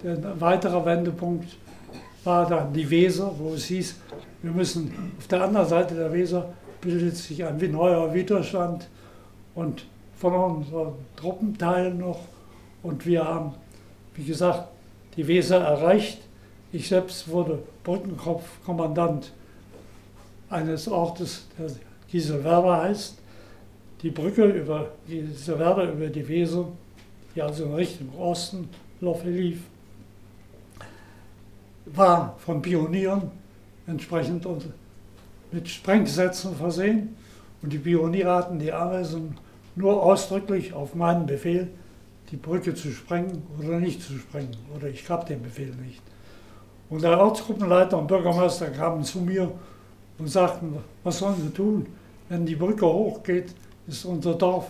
ein weiterer Wendepunkt war dann die Weser, wo es hieß, wir müssen auf der anderen Seite der Weser bildet sich ein neuer Widerstand und von unseren Truppenteilen noch. Und wir haben, wie gesagt, die Weser erreicht. Ich selbst wurde Brückenkopfkommandant eines Ortes, der Gieselwerder heißt. Die Brücke über Gieselwerder über die Weser, die also in Richtung Osten lief, war von Pionieren entsprechend mit Sprengsätzen versehen. Und die Pioniere hatten die Anweisung, nur ausdrücklich auf meinen Befehl die Brücke zu sprengen oder nicht zu sprengen. Oder ich gab den Befehl nicht. Und der Ortsgruppenleiter und Bürgermeister kamen zu mir und sagten, was sollen wir tun? Wenn die Brücke hochgeht, ist unser Dorf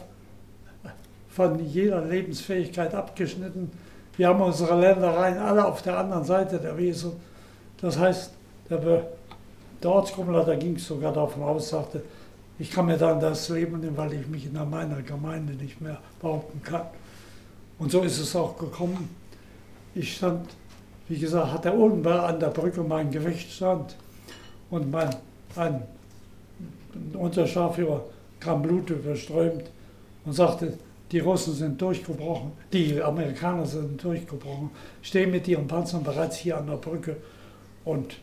von jeder Lebensfähigkeit abgeschnitten. Wir haben unsere Ländereien alle auf der anderen Seite der Weser. Das heißt, der Ortsgruppenleiter ging sogar davon aus, sagte, ich kann mir dann das Leben nehmen, weil ich mich in meiner Gemeinde nicht mehr behaupten kann. Und so ist es auch gekommen. Ich stand, wie gesagt, hatte oben an der Brücke mein Gefechtsstand und ein Unterscharführer kam blutüberströmt und sagte, die Russen sind durchgebrochen, die Amerikaner sind durchgebrochen, stehen mit ihren Panzern bereits hier an der Brücke. Und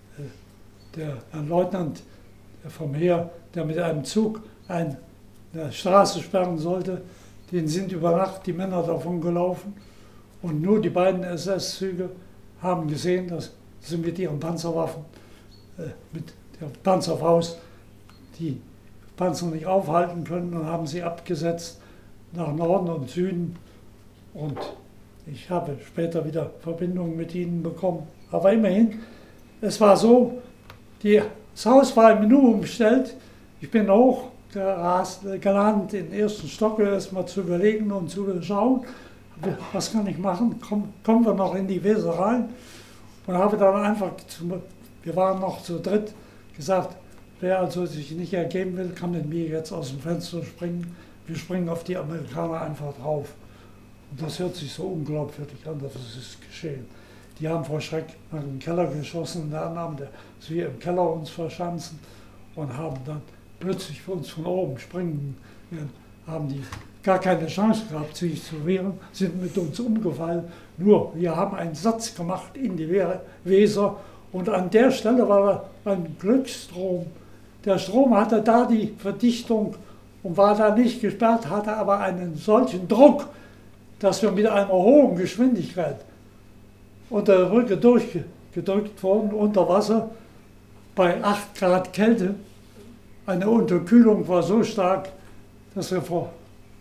der Leutnant vom Heer, der mit einem Zug eine Straße sperren sollte, denen sind über Nacht die Männer davon gelaufen. Und nur die beiden SS-Züge haben gesehen, dass sie mit ihren Panzerwaffen, mit der Panzerfaust, die Panzer nicht aufhalten können und haben sie abgesetzt nach Norden und Süden. Und ich habe später wieder Verbindungen mit ihnen bekommen. Aber immerhin, es war so, das Haus war im Nu umgestellt. Ich bin hochgelandet in den ersten Stock, erst mal zu überlegen und zu schauen, was kann ich machen, kommen wir noch in die Weser rein. Und habe dann einfach, wir waren noch zu dritt, gesagt, wer also sich nicht ergeben will, kann mit mir jetzt aus dem Fenster springen. Wir springen auf die Amerikaner einfach drauf. Und das hört sich so unglaubwürdig an, dass es ist geschehen. Die haben vor Schreck nach dem Keller geschossen, in der Annahme, dass wir im Keller uns verschanzen und haben dann plötzlich für uns von oben springen. Wir haben die gar keine Chance gehabt, sich zu wehren, sind mit uns umgefallen. Nur, wir haben einen Satz gemacht in die Weser und an der Stelle war ein Glücksstrom. Der Strom hatte da die Verdichtung und war da nicht gesperrt, hatte aber einen solchen Druck, dass wir mit einer hohen Geschwindigkeit unter der Brücke durchgedrückt wurden, unter Wasser, bei 8 Grad Kälte. Eine Unterkühlung war so stark, dass wir vor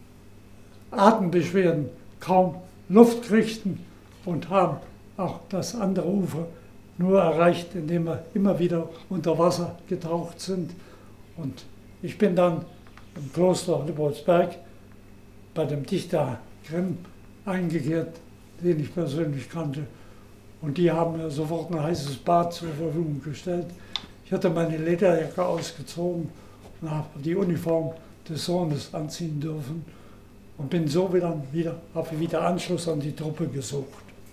Atembeschwerden kaum Luft kriegten und haben auch das andere Ufer nur erreicht, indem wir immer wieder unter Wasser getaucht sind. Und ich bin dann im Kloster Lübboldsberg bei dem Dichter Grimm eingekehrt, den ich persönlich kannte. Und die haben mir sofort ein heißes Bad zur Verfügung gestellt. Ich hatte meine Lederjacke ausgezogen und habe die Uniform des Sohnes anziehen dürfen und bin so habe wieder Anschluss an die Truppe gesucht.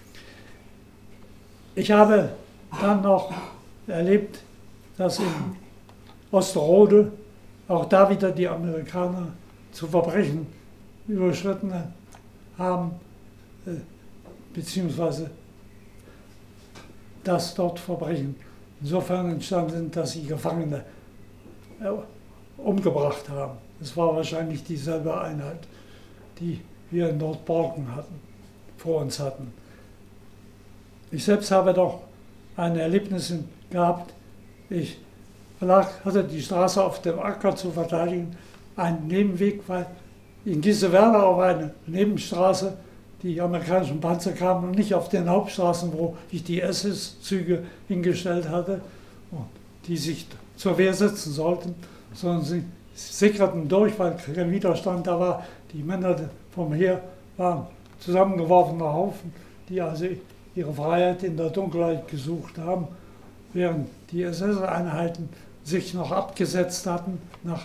Ich habe dann noch erlebt, dass in Osterode auch da wieder die Amerikaner zu Verbrechen überschritten haben, beziehungsweise dass dort Verbrechen insofern entstanden sind, dass sie Gefangene umgebracht haben. Es war wahrscheinlich dieselbe Einheit, die wir in Nordborken vor uns hatten. Ich selbst habe doch ein Erlebnis gehabt. Ich hatte die Straße auf dem Acker zu verteidigen, einen Nebenweg, weil in Giesewerder auf eine Nebenstraße die amerikanischen Panzer kamen und nicht auf den Hauptstraßen, wo ich die SS-Züge hingestellt hatte, die sich zur Wehr setzen sollten, sondern sie sickerten durch, weil kein Widerstand da war. Die Männer vom Heer waren zusammengeworfener Haufen, die also ihre Freiheit in der Dunkelheit gesucht haben, während die SS-Einheiten sich noch abgesetzt hatten nach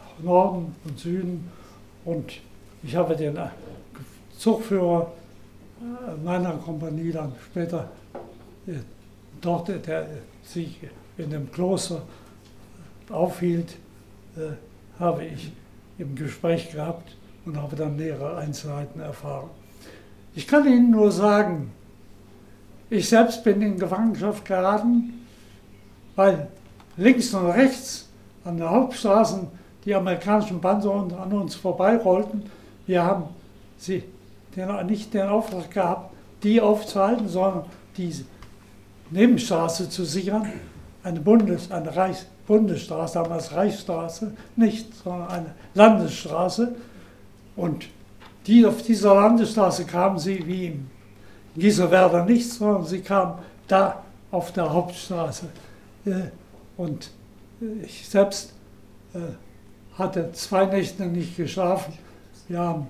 Norden und Süden. Und ich habe den Zugführer meiner Kompanie dann später dort, der sich in dem Kloster aufhielt, habe ich im Gespräch gehabt und habe dann nähere Einzelheiten erfahren. Ich kann Ihnen nur sagen, ich selbst bin in Gefangenschaft geraten, weil links und rechts an den Hauptstraßen die amerikanischen Panzer an uns vorbeirollten. Wir haben nicht den Auftrag gehabt, die aufzuhalten, sondern die Nebenstraße zu sichern. Eine Bundesstraße, damals Reichsstraße, nicht, sondern eine Landesstraße. Und auf dieser Landesstraße kamen sie wie in Gieselwerder nicht, sondern sie kamen da auf der Hauptstraße. Und ich selbst hatte 2 Nächte nicht geschlafen. Wir haben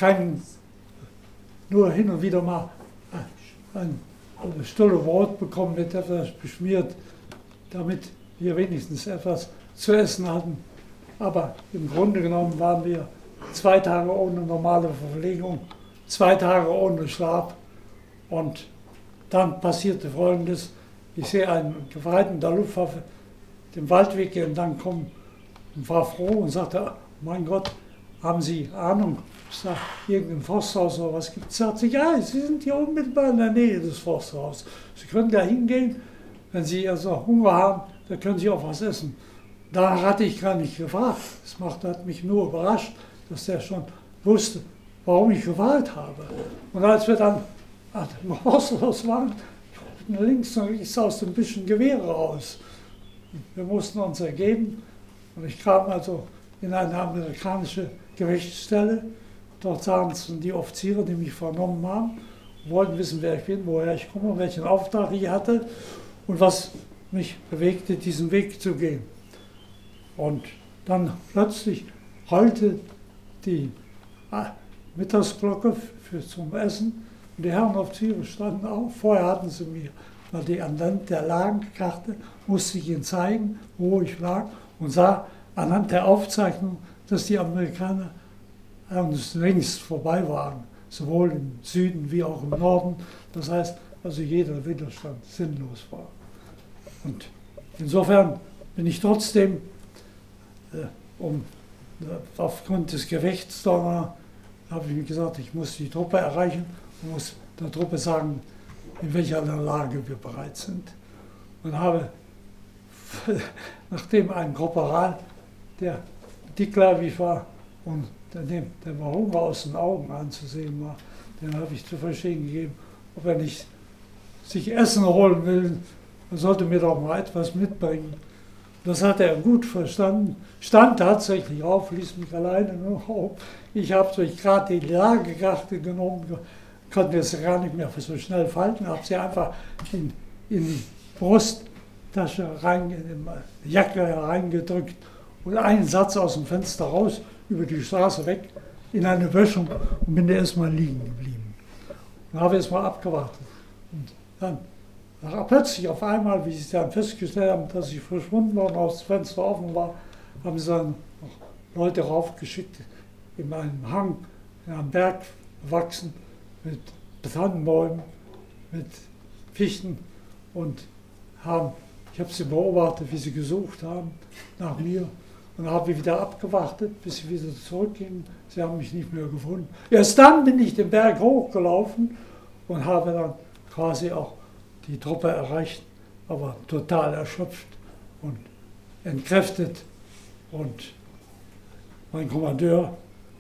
nur hin und wieder mal ein Stulle Brot bekommen, mit etwas beschmiert, damit wir wenigstens etwas zu essen hatten. Aber im Grunde genommen waren wir 2 Tage ohne normale Verpflegung, 2 Tage ohne Schlaf. Und dann passierte Folgendes: Ich sehe einen Gefreiten der Luftwaffe den Waldweg entlang kommen und war froh und sagte, mein Gott, haben Sie Ahnung, ist da irgendein Forsthaus oder was gibt es? Sagte, ja, Sie sind hier unmittelbar in der Nähe des Forsthauses. Sie können da hingehen, wenn Sie also Hunger haben, da können Sie auch was essen. Da hatte ich gar nicht gefragt. Hat mich nur überrascht, dass der schon wusste, warum ich gewählt habe. Und als wir dann im Forsthaus waren, links und rechts aus dem bisschen Gewehre raus. Wir mussten uns ergeben und ich kam also in eine amerikanische Gerichtsstelle. Dort saßen die Offiziere, die mich vernommen haben, wollten wissen, wer ich bin, woher ich komme, welchen Auftrag ich hatte und was mich bewegte, diesen Weg zu gehen. Und dann plötzlich heulte die Mittagsglocke zum Essen und die Herren Offiziere standen auf. Vorher hatten sie mir die anhand der Lagenkarte, musste ich ihnen zeigen, wo ich lag und sah anhand der Aufzeichnung, dass die Amerikaner uns längst vorbei waren, sowohl im Süden wie auch im Norden. Das heißt, also jeder Widerstand sinnlos war. Und insofern bin ich trotzdem, aufgrund des Gefechts, da habe ich mir gesagt, ich muss die Truppe erreichen und muss der Truppe sagen, in welcher Lage wir bereit sind. Und habe, nachdem ein Korporal, der dickleibig war und der war Hunger aus den Augen anzusehen war, den habe ich zu verstehen gegeben, ob er nicht sich Essen holen will, er sollte mir doch mal etwas mitbringen. Das hat er gut verstanden, stand tatsächlich auf, ließ mich alleine nur auf. Ich habe gerade die Lagekarte genommen, konnte sie gar nicht mehr so schnell falten, habe sie einfach in die Brusttasche in die Jacke reingedrückt und einen Satz aus dem Fenster raus, über die Straße weg, in eine Böschung und bin da erstmal liegen geblieben. Und habe erstmal abgewartet. Und dann plötzlich auf einmal, wie sie dann festgestellt haben, dass ich verschwunden war und das Fenster offen war, haben sie dann noch Leute raufgeschickt, in einem Hang, in einem Berg gewachsen, mit Tannenbäumen, mit Fichten und ich habe sie beobachtet, wie sie gesucht haben nach mir und habe wieder abgewartet, bis sie wieder zurückgingen. Sie haben mich nicht mehr gefunden. Erst dann bin ich den Berg hochgelaufen und habe dann quasi auch die Truppe erreicht, aber total erschöpft und entkräftet. Und mein Kommandeur,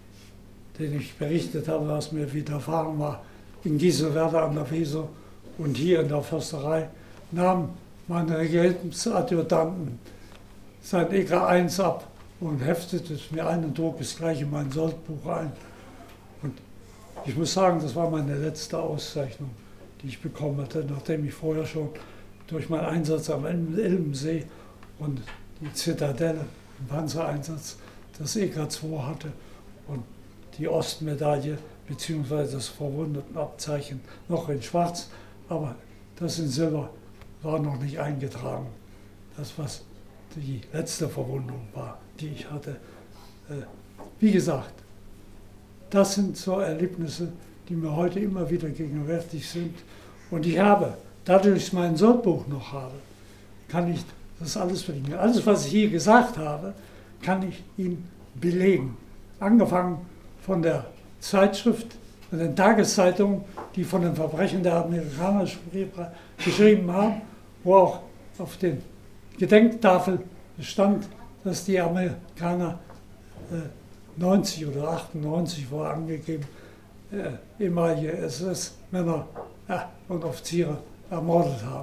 den ich berichtet habe, was mir widerfahren war, in Gieselwerder an der Weser und hier in der Försterei, nahm meine Regimentsadjutanten sein EK1 ab und heftete es mir ein und trug es gleich in mein Soldbuch ein. Und ich muss sagen, das war meine letzte Auszeichnung, die ich bekommen hatte, nachdem ich vorher schon durch meinen Einsatz am Elbensee und die Zitadelle, den Panzereinsatz, das EK2 hatte und die Ostmedaille bzw. das Verwundetenabzeichen noch in Schwarz, aber das in Silber war noch nicht eingetragen. Das, was die letzte Verwundung war, die ich hatte. Wie gesagt, das sind so Erlebnisse, die mir heute immer wieder gegenwärtig sind. Und ich habe, dadurch, dass ich mein Soldbuch noch habe, kann ich das alles verlinken. Alles, was ich hier gesagt habe, kann ich Ihnen belegen. Angefangen von der Zeitschrift, von den Tageszeitungen, die von den Verbrechen der Amerikaner geschrieben haben, wo auch auf den Gedenktafel stand, dass die Amerikaner 90 oder 98 war angegeben, ehemalige SS-Männer und Offiziere ermordet haben.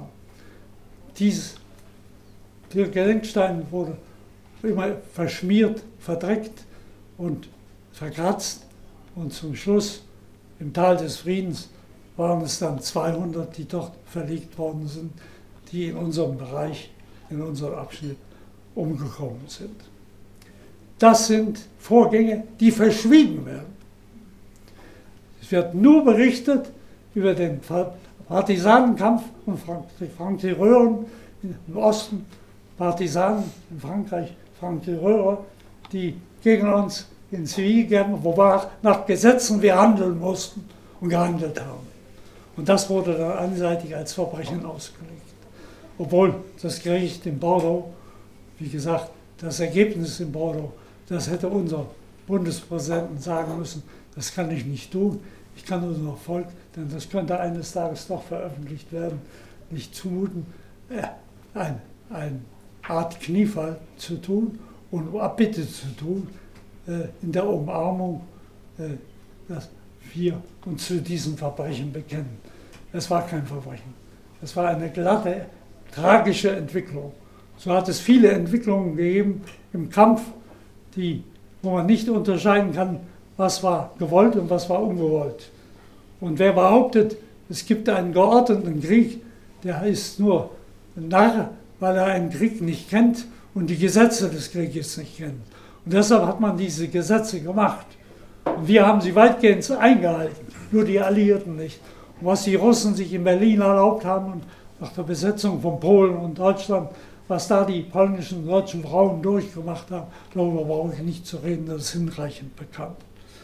Der Gedenkstein wurde immer verschmiert, verdreckt und verkratzt und zum Schluss im Tal des Friedens waren es dann 200, die dort verlegt worden sind, die in unserem Bereich, in unserem Abschnitt umgekommen sind. Das sind Vorgänge, die verschwiegen werden. Es wird nur berichtet über den Partisanenkampf von Franc-Tireurs im Osten, Partisanen in Frankreich, Franc-Tireurs, die gegen uns in Zivil gingen, wo wir nach Gesetzen wir handeln mussten und gehandelt haben. Und das wurde dann einseitig als Verbrechen ausgelegt. Obwohl das Gericht in Bordeaux, wie gesagt, das Ergebnis in Bordeaux, das hätte unser Bundespräsidenten sagen müssen, das kann ich nicht tun, ich kann unserem Volk, denn das könnte eines Tages doch veröffentlicht werden, nicht zumuten, eine Art Kniefall zu tun und Abbitte zu tun, in der Umarmung, dass wir uns zu diesen Verbrechen bekennen. Es war kein Verbrechen. Es war eine glatte, tragische Entwicklung. So hat es viele Entwicklungen gegeben im Kampf, wo man nicht unterscheiden kann, was war gewollt und was war ungewollt. Und wer behauptet, es gibt einen geordneten Krieg, der ist nur ein Narr, weil er einen Krieg nicht kennt und die Gesetze des Krieges nicht kennt. Und deshalb hat man diese Gesetze gemacht. Und wir haben sie weitgehend eingehalten, nur die Alliierten nicht. Und was die Russen sich in Berlin erlaubt haben und nach der Besetzung von Polen und Deutschland, was da die polnischen und deutschen Frauen durchgemacht haben, darüber brauche ich nicht zu reden, das ist hinreichend bekannt.